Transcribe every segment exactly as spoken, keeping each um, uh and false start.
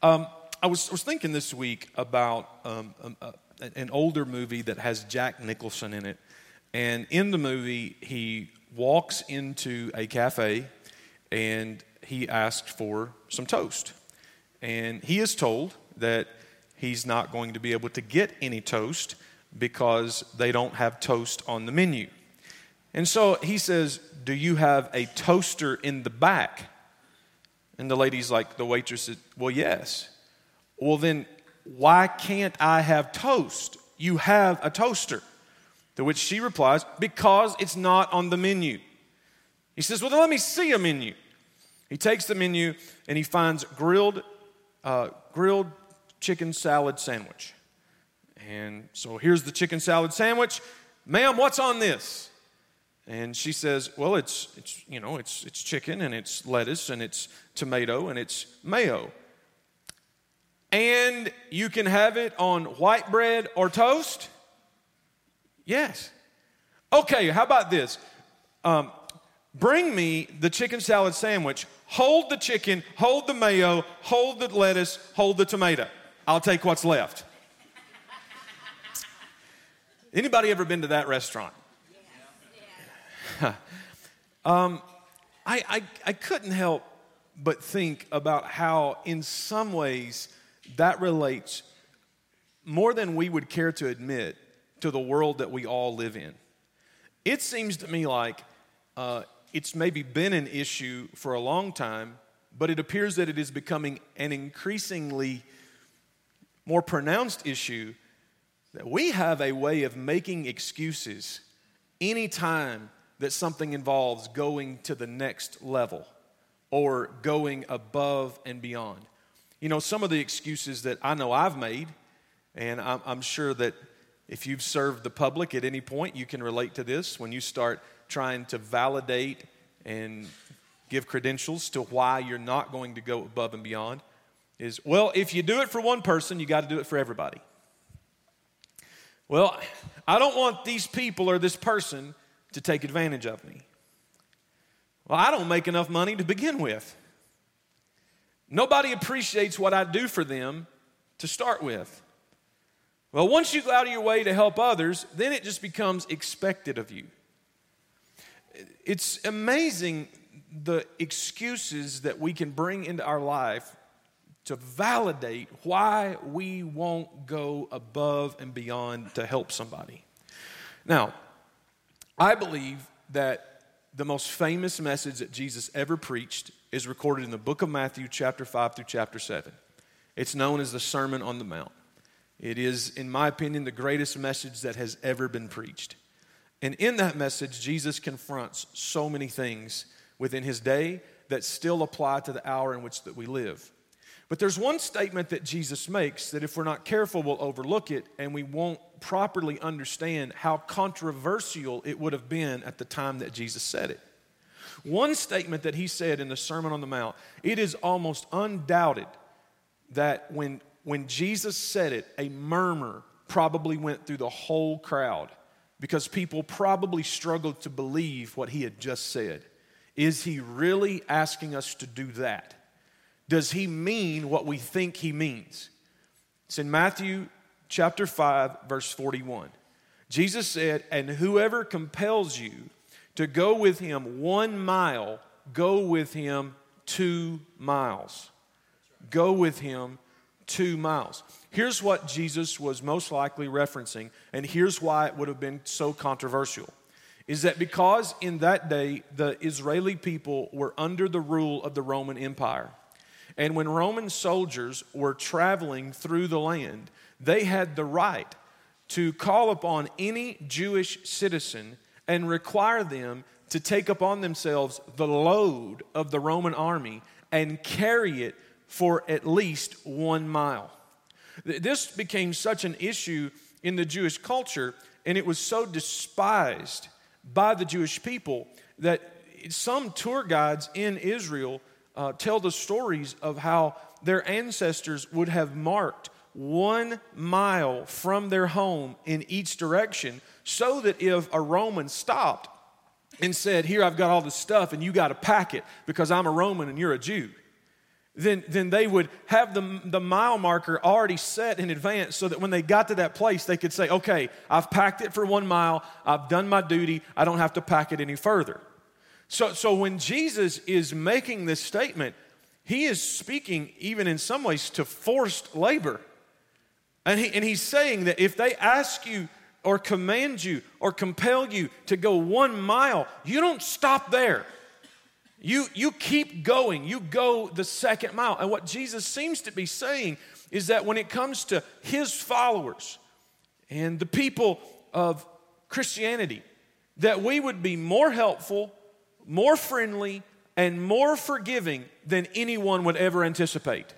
Um, I was, was thinking this week about um, um, uh, an older movie that has Jack Nicholson in it. And in the movie, he walks into a cafe and he asks for some toast. And he is told that he's not going to be able to get any toast because they don't have toast on the menu. And so he says, "Do you have a toaster in the back?" And the lady's like, the waitress said, "Well, yes." "Well, then why can't I have toast? You have a toaster." To which she replies, "Because it's not on the menu." He says, "Well, then let me see a menu." He takes the menu and he finds grilled, uh, grilled chicken salad sandwich. And so here's the chicken salad sandwich. "Ma'am, what's on this?" And she says, "Well, it's it's you know it's it's chicken and it's lettuce and it's tomato and it's mayo. And you can have it on white bread or toast?" "Yes." "Okay, how about this? Um, bring me the chicken salad sandwich. Hold the chicken, hold the mayo, hold the lettuce, hold the tomato. I'll take what's left." Anybody ever been to that restaurant? Yeah. um, I, I I couldn't help but think about how, in some ways, that relates more than we would care to admit to the world that we all live in. It seems to me like uh, it's maybe been an issue for a long time, but it appears that it is becoming an increasingly more pronounced issue that we have a way of making excuses anytime that something involves going to the next level or going above and beyond. You know, some of the excuses that I know I've made, and I'm, I'm sure that if you've served the public at any point, you can relate to this. When you start trying to validate and give credentials to why you're not going to go above and beyond, is, well, if you do it for one person, you got to do it for everybody. Well, I don't want these people or this person to take advantage of me. Well, I don't make enough money to begin with. Nobody appreciates what I do for them to start with. Well, once you go out of your way to help others, then it just becomes expected of you. It's amazing the excuses that we can bring into our life to validate why we won't go above and beyond to help somebody. Now, I believe that the most famous message that Jesus ever preached is recorded in the book of Matthew, chapter five through chapter seven. It's known as the Sermon on the Mount. It is, in my opinion, the greatest message that has ever been preached. And in that message, Jesus confronts so many things within his day that still apply to the hour in which that we live. But there's one statement that Jesus makes that if we're not careful, we'll overlook it, and we won't properly understand how controversial it would have been at the time that Jesus said it. One statement that he said in the Sermon on the Mount, it is almost undoubted that when, when Jesus said it, a murmur probably went through the whole crowd because people probably struggled to believe what he had just said. Is he really asking us to do that? Does he mean what we think he means? It's in Matthew chapter five, verse forty-one. Jesus said, "And whoever compels you to go with him one mile, go with him two miles." Go with him two miles. Here's what Jesus was most likely referencing, and here's why it would have been so controversial. Is that because in that day, the Israeli people were under the rule of the Roman Empire. And when Roman soldiers were traveling through the land, they had the right to call upon any Jewish citizen and require them to take upon themselves the load of the Roman army and carry it for at least one mile. This became such an issue in the Jewish culture, and it was so despised by the Jewish people that some tour guides in Israel Uh, tell the stories of how their ancestors would have marked one mile from their home in each direction so that if a Roman stopped and said, "Here, I've got all this stuff and you got to pack it because I'm a Roman and you're a Jew," then, then they would have the, the mile marker already set in advance so that when they got to that place, they could say, okay, I've packed it for one mile. I've done my duty. I don't have to pack it any further. So, so when Jesus is making this statement, he is speaking even in some ways to forced labor. And, he, and he's saying that if they ask you or command you or compel you to go one mile, you don't stop there. You, you keep going. You go the second mile. And what Jesus seems to be saying is that when it comes to his followers and the people of Christianity, that we would be more helpful, more friendly, and more forgiving than anyone would ever anticipate.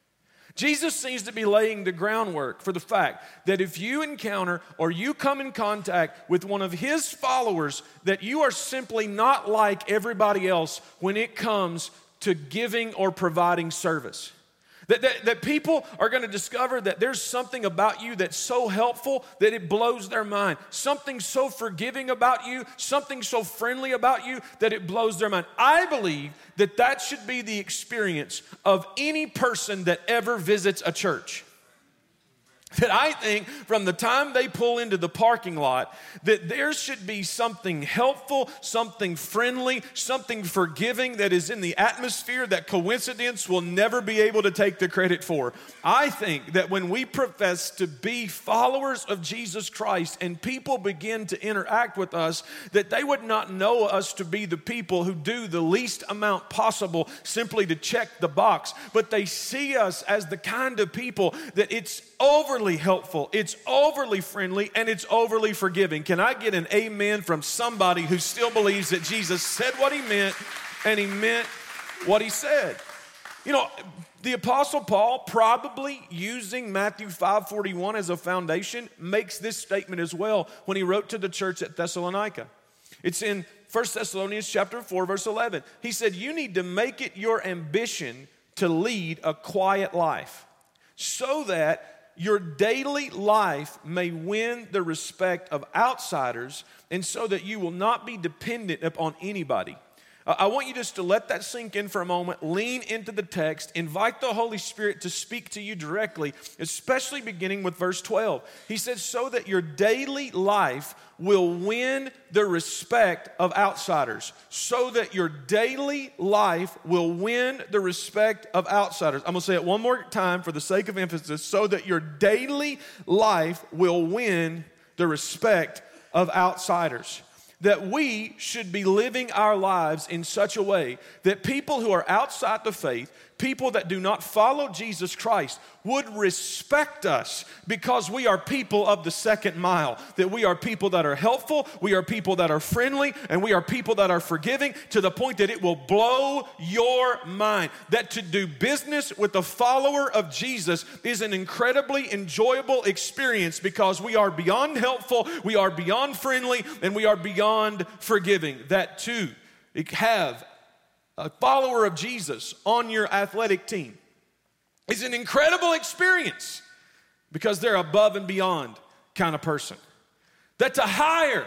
Jesus seems to be laying the groundwork for the fact that if you encounter or you come in contact with one of his followers, that you are simply not like everybody else when it comes to giving or providing service. That, that, that people are going to discover that there's something about you that's so helpful that it blows their mind. Something so forgiving about you, something so friendly about you that it blows their mind. I believe that that should be the experience of any person that ever visits a church. That I think from the time they pull into the parking lot, that there should be something helpful, something friendly, something forgiving that is in the atmosphere that coincidence will never be able to take the credit for. I think that when we profess to be followers of Jesus Christ and people begin to interact with us, that they would not know us to be the people who do the least amount possible simply to check the box, but they see us as the kind of people that it's overly helpful, it's overly friendly, and it's overly forgiving. Can I get an amen from somebody who still believes that Jesus said what he meant and he meant what he said? You know, the Apostle Paul, probably using Matthew five forty-one as a foundation, makes this statement as well when he wrote to the church at Thessalonica. It's in First Thessalonians chapter four, verse eleven. He said, you need to make it your ambition to lead a quiet life so that your daily life may win the respect of outsiders, and so that you will not be dependent upon anybody. Uh, I want you just to let that sink in for a moment, lean into the text, invite the Holy Spirit to speak to you directly, especially beginning with verse twelve. He says, so that your daily life will win the respect of outsiders. So that your daily life will win the respect of outsiders. I'm going to say it one more time for the sake of emphasis. So that your daily life will win the respect of outsiders. That we should be living our lives in such a way that people who are outside the faith, people that do not follow Jesus Christ, would respect us because we are people of the second mile. That we are people that are helpful, we are people that are friendly, and we are people that are forgiving to the point that it will blow your mind. That to do business with a follower of Jesus is an incredibly enjoyable experience because we are beyond helpful, we are beyond friendly, and we are beyond forgiving. That to have a follower of Jesus on your athletic team is an incredible experience because they're above and beyond kind of person. That to hire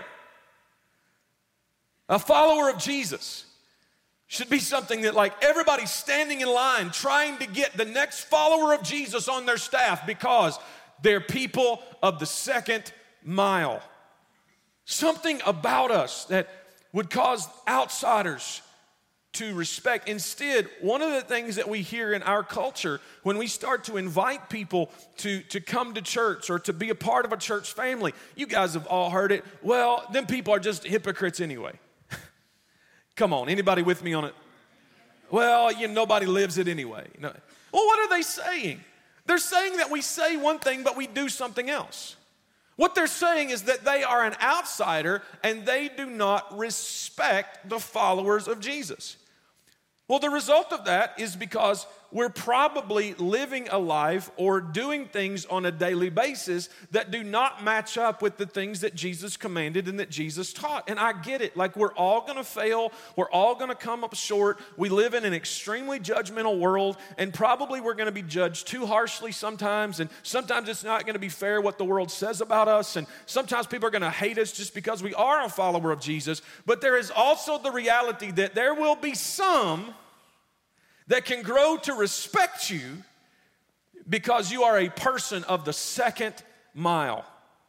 a follower of Jesus should be something that like everybody's standing in line trying to get the next follower of Jesus on their staff because they're people of the second mile. Something about us that would cause outsiders to respect. Instead, one of the things that we hear in our culture when we start to invite people to, to come to church or to be a part of a church family, you guys have all heard it, well, them people are just hypocrites anyway. Come on, anybody with me on it? Well, you know, nobody lives it anyway. No. Well, what are they saying? They're saying that we say one thing, but we do something else. What they're saying is that they are an outsider and they do not respect the followers of Jesus. Well, the result of that is because we're probably living a life or doing things on a daily basis that do not match up with the things that Jesus commanded and that Jesus taught. And I get it. Like, we're all going to fail. We're all going to come up short. We live in an extremely judgmental world, and probably we're going to be judged too harshly sometimes. And sometimes it's not going to be fair what the world says about us. And sometimes people are going to hate us just because we are a follower of Jesus. But there is also the reality that there will be some that can grow to respect you because you are a person of the second mile.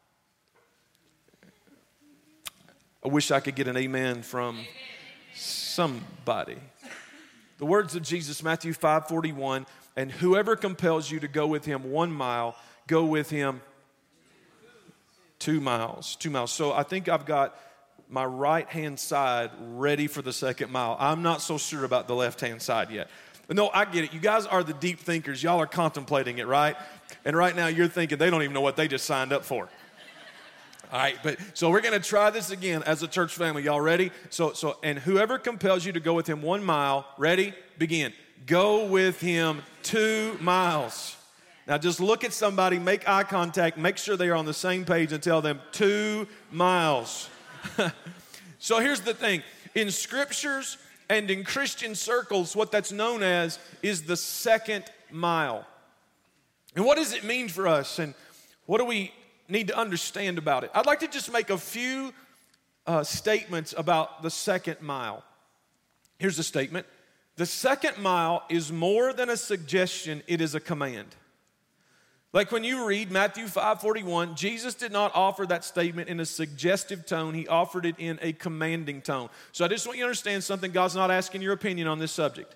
I wish I could get an amen from somebody. The words of Jesus, Matthew five forty-one, and whoever compels you to go with him one mile, go with him two miles. Two miles. So I think I've got my right-hand side ready for the second mile. I'm not so sure about the left-hand side yet. No, I get it. You guys are the deep thinkers. Y'all are contemplating it, right? And right now you're thinking they don't even know what they just signed up for. All right, but so we're going to try this again as a church family. Y'all ready? So, so, and whoever compels you to go with him one mile, ready? Begin. Go with him two miles. Now just look at somebody, make eye contact, make sure they are on the same page and tell them two miles. So here's the thing. In scriptures and in Christian circles, what that's known as is the second mile. And what does it mean for us? And what do we need to understand about it? I'd like to just make a few uh, statements about the second mile. Here's a statement. The second mile is more than a suggestion, it is a command. Like when you read Matthew five forty-one, Jesus did not offer that statement in a suggestive tone. He offered it in a commanding tone. So I just want you to understand something. God's not asking your opinion on this subject.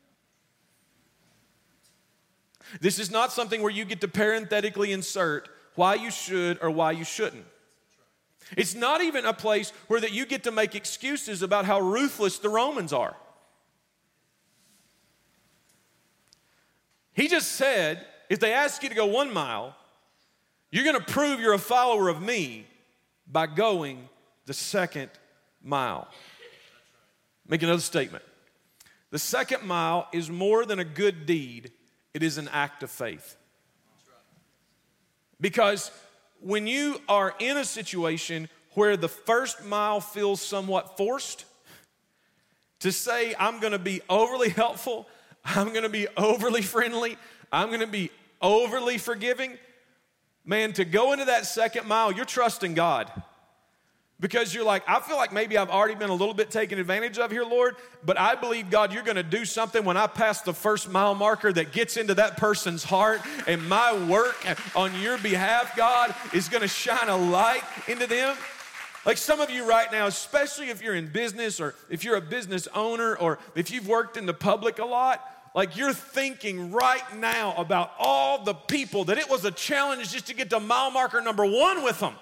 This is not something where you get to parenthetically insert why you should or why you shouldn't. It's not even a place where that you get to make excuses about how ruthless the Romans are. He just said, if they ask you to go one mile, you're going to prove you're a follower of me by going the second mile. Make another statement. The second mile is more than a good deed. It is an act of faith. Because when you are in a situation where the first mile feels somewhat forced, to say I'm going to be overly helpful, I'm going to be overly friendly, I'm going to be overly forgiving, man, to go into that second mile, you're trusting God. Because you're like, I feel like maybe I've already been a little bit taken advantage of here, Lord, but I believe, God, you're going to do something when I pass the first mile marker that gets into that person's heart, and my work on your behalf, God, is going to shine a light into them. Like some of you right now, especially if you're in business or if you're a business owner or if you've worked in the public a lot, like you're thinking right now about all the people that it was a challenge just to get to mile marker number one with them.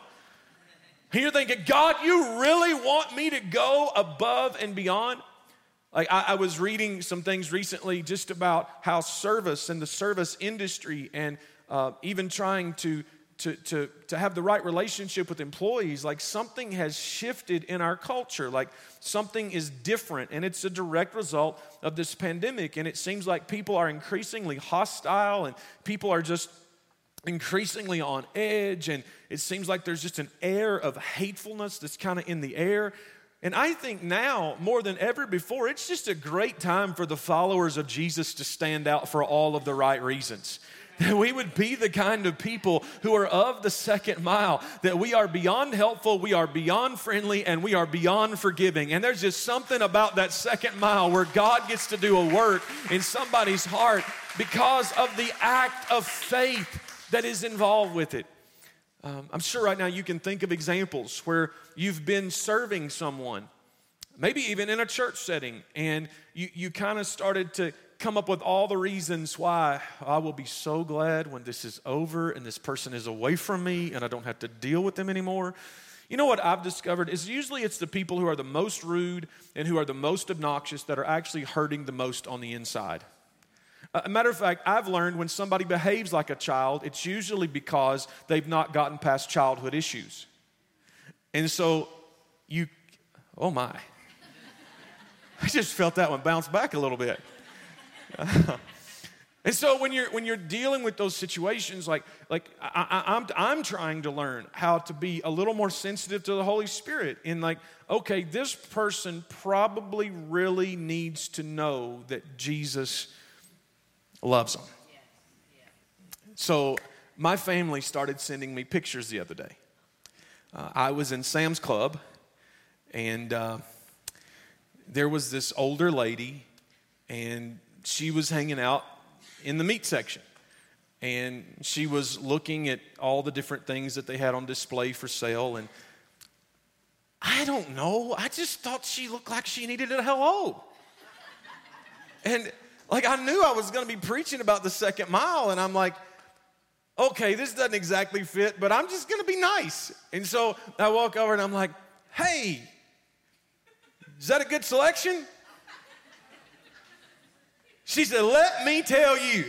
And you're thinking, God, you really want me to go above and beyond? Like I, I was reading some things recently just about how service and the service industry and uh, even trying to, to, to, to have the right relationship with employees, like something has shifted in our culture. Like something is different, and it's a direct result of this pandemic. And it seems like people are increasingly hostile and people are just increasingly on edge, and it seems like there's just an air of hatefulness that's kind of in the air. And I think now, more than ever before, it's just a great time for the followers of Jesus to stand out for all of the right reasons. That we would be the kind of people who are of the second mile, that we are beyond helpful, we are beyond friendly, and we are beyond forgiving. And there's just something about that second mile where God gets to do a work in somebody's heart because of the act of faith that is involved with it. Um, I'm sure right now you can think of examples where you've been serving someone, maybe even in a church setting, and you, you kind of started to come up with all the reasons why I will be so glad when this is over and this person is away from me and I don't have to deal with them anymore. You know what I've discovered is usually it's the people who are the most rude and who are the most obnoxious that are actually hurting the most on the inside. A matter of fact, I've learned when somebody behaves like a child, it's usually because they've not gotten past childhood issues. And so you, oh my, I just felt that one bounce back a little bit. And so when you're when you're dealing with those situations, like like I, I, I'm I'm trying to learn how to be a little more sensitive to the Holy Spirit. In like, okay, this person probably really needs to know that Jesus loves them. So my family started sending me pictures the other day. Uh, I was in Sam's Club, and uh, there was this older lady, and she was hanging out in the meat section. And she was looking at all the different things that they had on display for sale. And I don't know. I just thought she looked like she needed a hello. And like I knew I was going to be preaching about the second mile. And I'm like, okay, this doesn't exactly fit, but I'm just going to be nice. And so I walk over and I'm like, hey, is that a good selection? She said, let me tell you.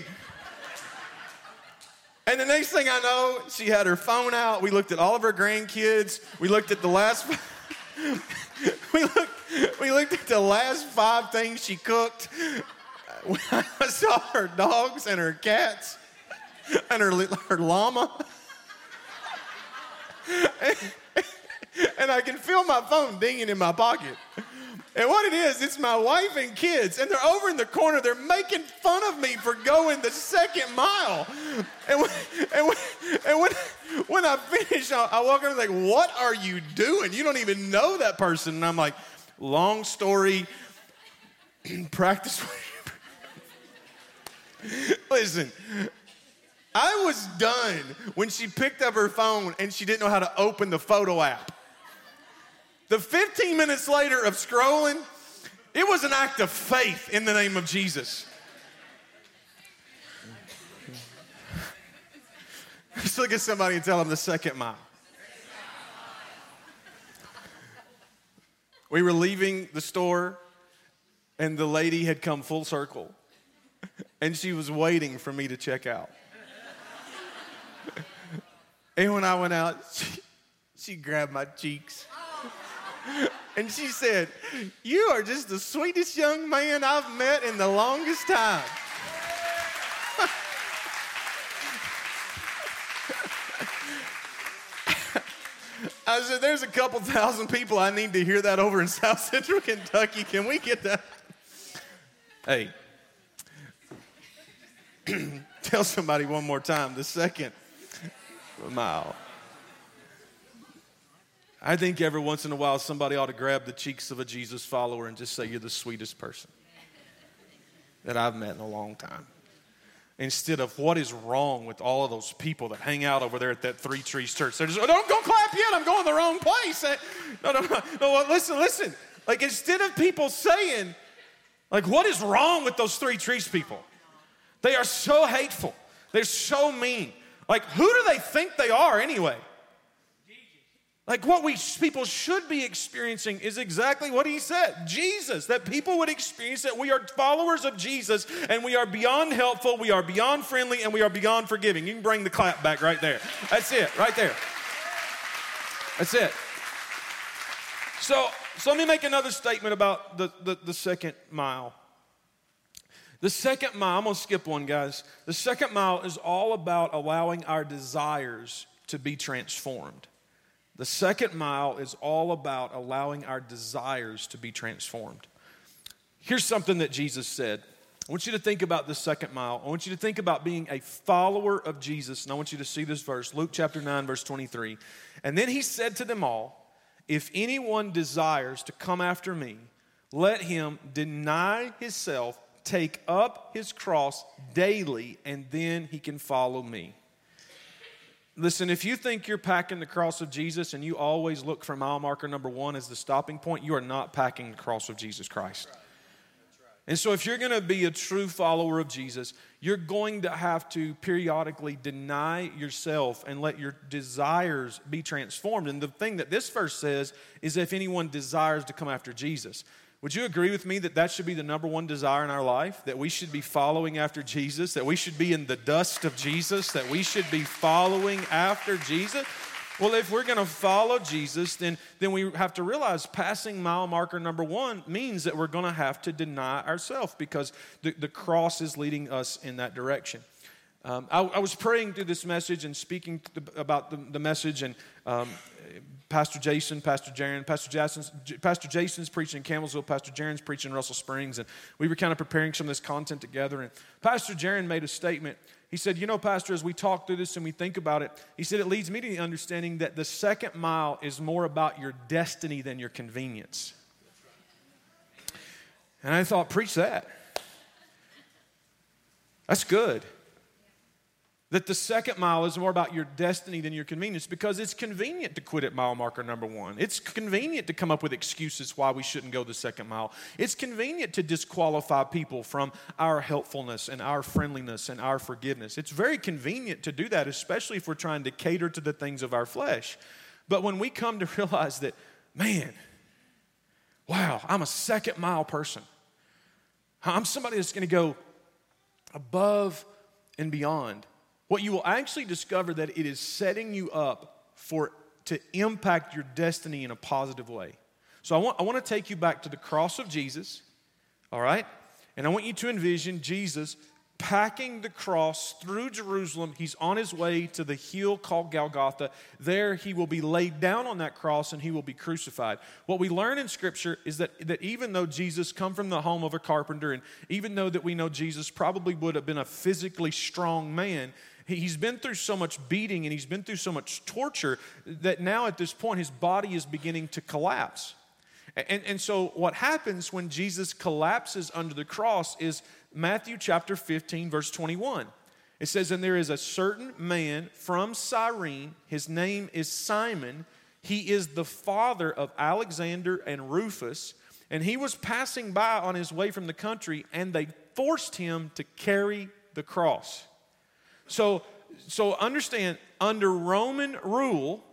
And the next thing I know, she had her phone out. We looked at all of her grandkids. We looked at the last we looked we looked at the last five things she cooked. I saw her dogs and her cats and her her llama. And, and I can feel my phone dinging in my pocket. And what it is, it's my wife and kids, and they're over in the corner. They're making fun of me for going the second mile. And when, and when, and when, when I finish, I, I walk over and I'm like, what are you doing? You don't even know that person. And I'm like, long story, practice. Listen, I was done when she picked up her phone and she didn't know how to open the photo app. The fifteen minutes later of scrolling, it was an act of faith in the name of Jesus. Just look at somebody and tell them the second mile. We were leaving the store, and the lady had come full circle, and she was waiting for me to check out. And when I went out, she, she grabbed my cheeks. And she said, you are just the sweetest young man I've met in the longest time. I said, there's a couple thousand people I need to hear that over in South Central Kentucky. Can we get that? Hey, tell somebody one more time, the second mile. I think every once in a while somebody ought to grab the cheeks of a Jesus follower and just say, you're the sweetest person that I've met in a long time. Instead of what is wrong with all of those people that hang out over there at that Three Trees Church. They're just, oh, don't go clap yet, I'm going the wrong place. No, no, no, no, listen, listen. Like instead of people saying, like what is wrong with those Three Trees people? They are so hateful. They're so mean. Like who do they think they are anyway? Like what we people should be experiencing is exactly what he said. Jesus, that people would experience that we are followers of Jesus and we are beyond helpful, we are beyond friendly, and we are beyond forgiving. You can bring the clap back right there. That's it, right there. That's it. So, so let me make another statement about the, the, the second mile. The second mile, I'm going to skip one, guys. The second mile is all about allowing our desires to be transformed. The second mile is all about allowing our desires to be transformed. Here's something that Jesus said. I want you to think about the second mile. I want you to think about being a follower of Jesus. And I want you to see this verse, Luke chapter nine, verse twenty-three. And then he said to them all, if anyone desires to come after me, let him deny himself, take up his cross daily, and then he can follow me. Listen, if you think you're packing the cross of Jesus and you always look for mile marker number one as the stopping point, you are not packing the cross of Jesus Christ. That's right. That's right. And so if you're going to be a true follower of Jesus, you're going to have to periodically deny yourself and let your desires be transformed. And the thing that this verse says is if anyone desires to come after Jesus. Would you agree with me that that should be the number one desire in our life? That we should be following after Jesus? That we should be in the dust of Jesus? That we should be following after Jesus? Well, if we're going to follow Jesus, then, then we have to realize passing mile marker number one means that we're going to have to deny ourselves because the, the cross is leading us in that direction. Um, I, I was praying through this message and speaking about the, the message, and um, Pastor Jason, Pastor Jaron, Pastor Jason's, Pastor Jason's preaching in Campbellsville, Pastor Jaron's preaching in Russell Springs, and we were kind of preparing some of this content together. And Pastor Jaron made a statement. He said, you know, Pastor, as we talk through this and we think about it, he said, it leads me to the understanding that the second mile is more about your destiny than your convenience. And I thought, preach that. That's good. That the second mile is more about your destiny than your convenience, because it's convenient to quit at mile marker number one. It's convenient to come up with excuses why we shouldn't go the second mile. It's convenient to disqualify people from our helpfulness and our friendliness and our forgiveness. It's very convenient to do that, especially if we're trying to cater to the things of our flesh. But when we come to realize that, man, wow, I'm a second mile person. I'm somebody that's going to go above and beyond. What you will actually discover that it is setting you up for to impact your destiny in a positive way. So I want, I want to take you back to the cross of Jesus, all right? And I want you to envision Jesus packing the cross through Jerusalem. He's on his way to the hill called Golgotha. There he will be laid down on that cross and he will be crucified. What we learn in Scripture is that, that even though Jesus come from the home of a carpenter, and even though that we know Jesus probably would have been a physically strong man, he's been through so much beating and he's been through so much torture that now at this point his body is beginning to collapse. And, and so what happens when Jesus collapses under the cross is Matthew chapter fifteen, verse twenty-one. It says, "And there is a certain man from Cyrene, his name is Simon. He is the father of Alexander and Rufus. And he was passing by on his way from the country, and they forced him to carry the cross." So, so understand, under Roman rule,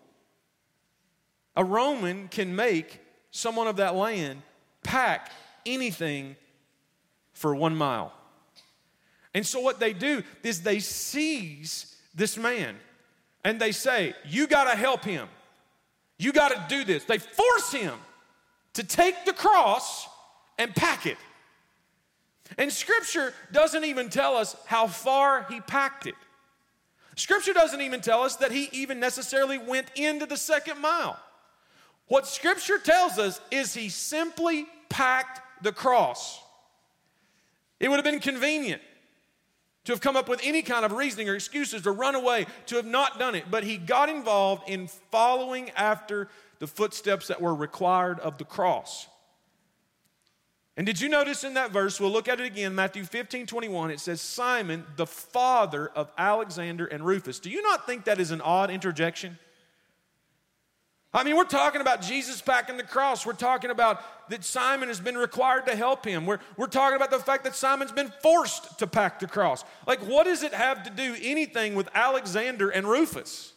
a Roman can make someone of that land pack anything for one mile. And so what they do is they seize this man and they say, you got to help him. You got to do this. They force him to take the cross and pack it. And Scripture doesn't even tell us how far he packed it. Scripture doesn't even tell us that he even necessarily went into the second mile. What Scripture tells us is he simply packed the cross. It would have been convenient to have come up with any kind of reasoning or excuses to run away, to have not done it. But he got involved in following after the footsteps that were required of the cross. And did you notice in that verse, we'll look at it again, Matthew fifteen, twenty-one, it says, Simon, the father of Alexander and Rufus. Do you not think that is an odd interjection? I mean, we're talking about Jesus packing the cross. We're talking about that Simon has been required to help him. We're, we're talking about the fact that Simon's been forced to pack the cross. Like, what does it have to do anything with Alexander and Rufus?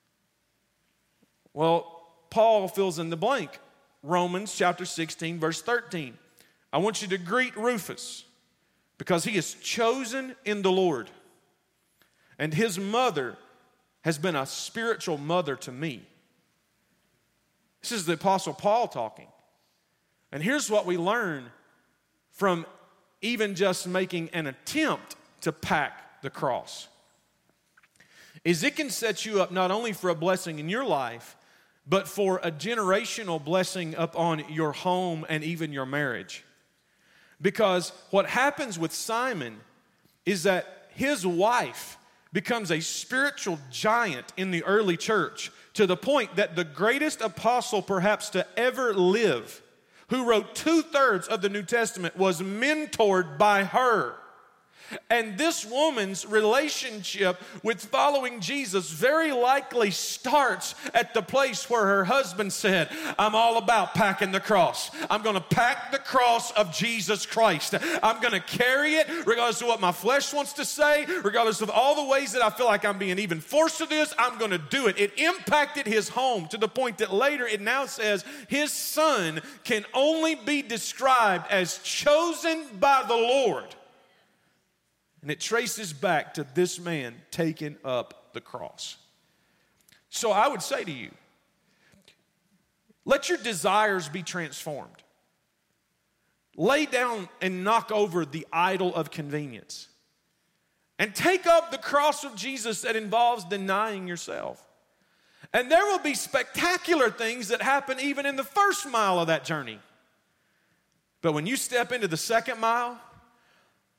Well, Paul fills in the blank. Romans chapter sixteen, verse thirteen. I want you to greet Rufus because he is chosen in the Lord. And his mother has been a spiritual mother to me. This is the Apostle Paul talking. And here's what we learn from even just making an attempt to pack the cross. Is it can set you up not only for a blessing in your life, but for a generational blessing upon your home and even your marriage. Because what happens with Simon is that his wife becomes a spiritual giant in the early church, to the point that the greatest apostle perhaps to ever live, who wrote two-thirds of the New Testament, was mentored by her. And this woman's relationship with following Jesus very likely starts at the place where her husband said, I'm all about packing the cross. I'm going to pack the cross of Jesus Christ. I'm going to carry it regardless of what my flesh wants to say, regardless of all the ways that I feel like I'm being even forced to this, I'm going to do it. It impacted his home to the point that later it now says his son can only be described as chosen by the Lord. And it traces back to this man taking up the cross. So I would say to you, let your desires be transformed. Lay down and knock over the idol of convenience. And take up the cross of Jesus that involves denying yourself. And there will be spectacular things that happen even in the first mile of that journey. But when you step into the second mile,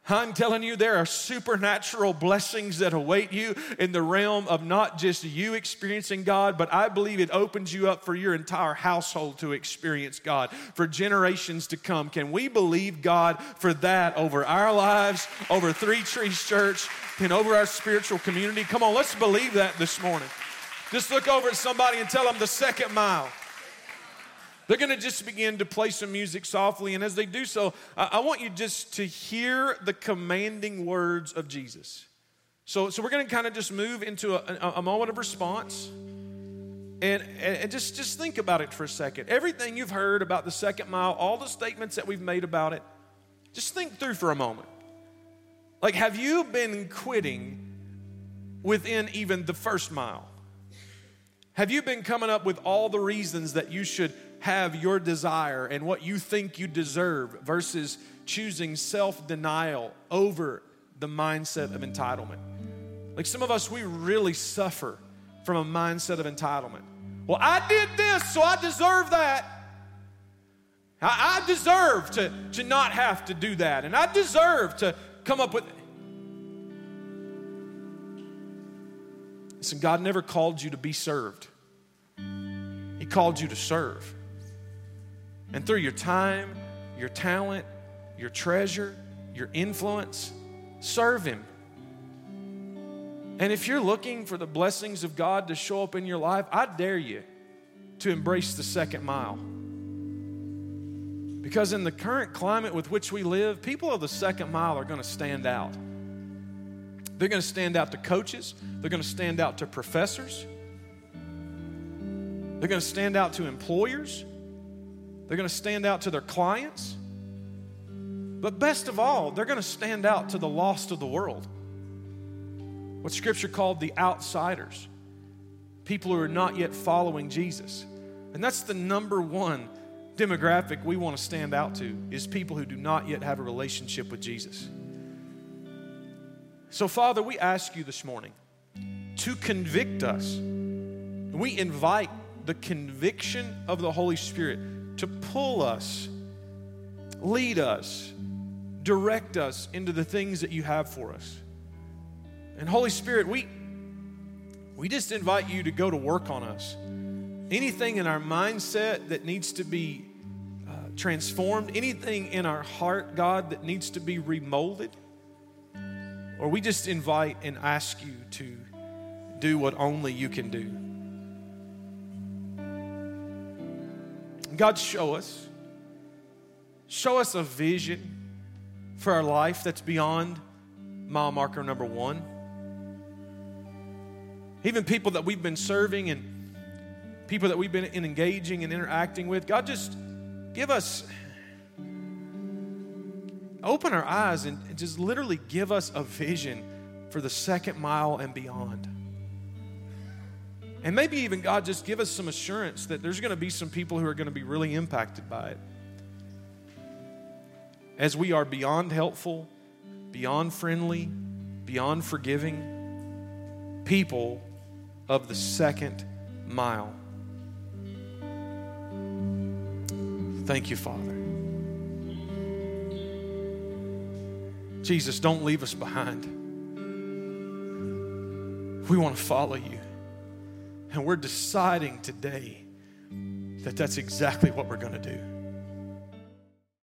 I'm telling you, there are supernatural blessings that await you in the realm of not just you experiencing God, but I believe it opens you up for your entire household to experience God for generations to come. Can we believe God for that over our lives, over Three Trees Church, and over our spiritual community? Come on, let's believe that this morning. Just look over at somebody and tell them the second mile. They're going to just begin to play some music softly, and as they do so, I, I want you just to hear the commanding words of Jesus. So, so we're going to kind of just move into a, a moment of response, and, and just, just think about it for a second. Everything you've heard about the second mile, all the statements that we've made about it, just think through for a moment. Like, have you been quitting within even the first mile? Have you been coming up with all the reasons that you should have your desire and what you think you deserve versus choosing self-denial over the mindset of entitlement? Like some of us, we really suffer from a mindset of entitlement. Well, I did this, so I deserve that. I, I deserve to, to not have to do that. And I deserve to come up with... Listen, God never called you to be served. He called you to serve. And through your time, your talent, your treasure, your influence, serve Him. And if you're looking for the blessings of God to show up in your life, I dare you to embrace the second mile. Because in the current climate with which we live, people of the second mile are going to stand out. They're going to stand out to coaches. They're going to stand out to professors. They're going to stand out to employers. They're going to stand out to their clients. But best of all, they're going to stand out to the lost of the world. What Scripture called the outsiders. People who are not yet following Jesus. And that's the number one demographic we want to stand out to, is people who do not yet have a relationship with Jesus. So, Father, we ask you this morning to convict us. We invite the conviction of the Holy Spirit to pull us, lead us, direct us into the things that you have for us. And Holy Spirit, we, we just invite you to go to work on us. Anything in our mindset that needs to be uh, transformed, anything in our heart, God, that needs to be remolded, or we just invite and ask you to do what only you can do. God, show us. Show us a vision for our life that's beyond mile marker number one. Even people that we've been serving and people that we've been engaging and interacting with, God, just give us, open our eyes and just literally give us a vision for the second mile and beyond. And maybe even, God, just give us some assurance that there's going to be some people who are going to be really impacted by it. As we are beyond helpful, beyond friendly, beyond forgiving, people of the second mile. Thank you, Father. Jesus, don't leave us behind. We want to follow you. And we're deciding today that that's exactly what we're going to do.